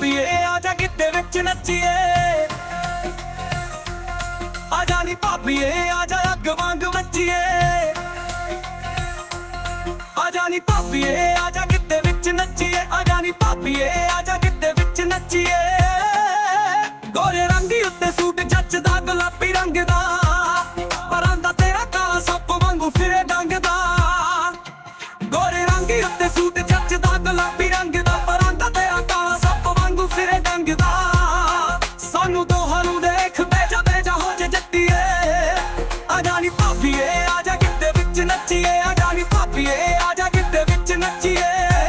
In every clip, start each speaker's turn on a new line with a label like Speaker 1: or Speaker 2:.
Speaker 1: ਭਾਬੀਏ ਆਜਾ ਕਿਤੇ ਵਿੱਚ ਨੱਚੀਏ। ਆਜਾ ਨੀ ਭਾਬੀਏ ਆਜਾ ਅੱਗ ਵਾਂਗ ਵੱਜੀਏ। ਆਜਾ ਨੀ ਭਾਬੀਏ ਆਜਾ ਕਿਤੇ ਵਿੱਚ ਨੱਚੀਏ। ਆਜਾ ਨੀ ਭਾਬੀਏ ਆਜਾ ਕਿਤੇ ਵਿੱਚ ਨੱਚੀਏ। ਗੋਰੇ ਰੰਗੀ ਉੱਤੇ ਸੂਟ ਜੱਚਦਾ ਗੁਲਾਬੀ ਰੰਗ ਦਾ, ਪਰਾਂਦਾ ਤੇਰਾ ਕਾਲਾ ਸੱਪ ਵਾਂਗੂ ਫਿਰੇ ਡੰਗ ਦਾ। ਗੋਰੇ ਰੰਗੀ ਉੱਤੇ ਸੂਟ ਜੱਚਦਾ ਗੁਲਾਬੀ ਰੰਗ ਦਾ, ਪਰਾਂਦਾ ਤੇਰਾ ਕਾਲਾ ਸੱਪ ਵਾਂਗੂ ਫਿਰੇ ਡੰਗ ਦਾ। ਸਾਨੂੰ ਦੋਹਾਂ ਨੂੰ ਦੇਖ ਬੇਜਾ ਬੇਜਾ ਹੋ ਜੇ ਜੱਟੀਏ। ਆਜਾ ਨੀ ਭਾਬੀਏ ਆਜਾ ਕਿਤੇ ਵਿੱਚ ਨੱਚੀਏ। ਆਜਾ ਨੀ ਭਾਬੀਏ ਆਜਾ ਕਿਤੇ ਵਿੱਚ ਨੱਚੀਏ।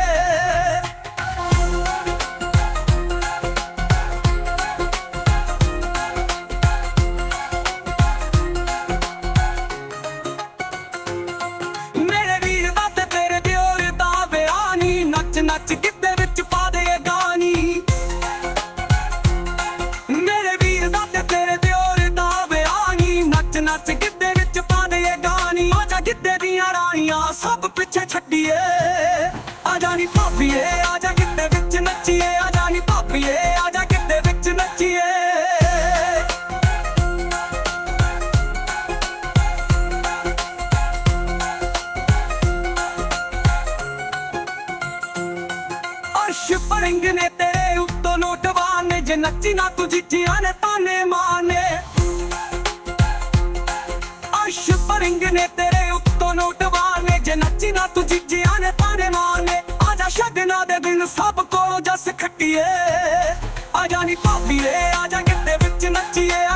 Speaker 1: ਮੇਰੇ ਵੀਰ ਦਾ ਤੇ ਤੇਰੇ ਦਿਓਰ ਦਾ ਵਿਆਹ ਨੀ, ਨੱਚ ਨੱਚ ਕਿਤੇ ਵਿੱਚ ਪਾ ਦੇ ਗਾਣੀ। ਮੇਰੇ ਵੀਰ ਦਾ ਤੇ ਤੇਰੇ ਦਿਓਰ ਦਾ ਵਿਆਹ ਨੀ, ਨੱਚ ਨੱਚ ਕਿਤੇ ਵਿੱਚ ਪਾ ਦੇ ਗਾਣੀ। ਆਜਾ ਕਿਤੇ ਦੀਆਂ ਰਾਣੀਆਂ ਸਭ ਪਿੱਛੇ ਛੱਡੀਏ। ਆਜਾ ਨੀ ਭਾਬੀਏ ਆਜਾ ਕਿਤੇ ਵਿੱਚ ਨੱਚੀਏ। ਆਜਾ ਨੀ ਭਾਬੀਏ ਆਜਾ ਕਿਤੇ ਵਿੱਚ ਨੱਚੀਏ। ਅਰਸ਼ ਪਰਿੰਗ ਨੇ ਤੇਰੇ ਉੱਤੋਂ ਨੋਟਵਾਨ ਨੇ, ਜੇ ਨੱਚੀ ਨਾ ਤੂੰ ਜੀਜੀਆਂ ਨੇ ਤਾਨੇ ਮਾਰਨੇ। ਅਰਸ਼ ਪਰਿੰਗ ਨੇ ਤੇਰੇ ਉੱਤੋਂ ਨੋਟਵਾਨ ਨੇ, ਜੇ ਨੱਚੀ ਨਾ ਤੂੰ ਜੀਜੀਆਂ ਨੇ ਤਾਨੇ ਮਾਰਨੇ। ਆਜਾ ਸ਼ਗਨਾਂ ਦੇ ਦਿਨ ਸਭ ਕੋਲੋਂ ਜੱਸ ਖੱਟੀਏ। ਆਜਾ ਨੀ ਭਾਬੀਏ ਆਜਾ ਕਿਤੇ ਵਿੱਚ ਨੱਚੀਏ।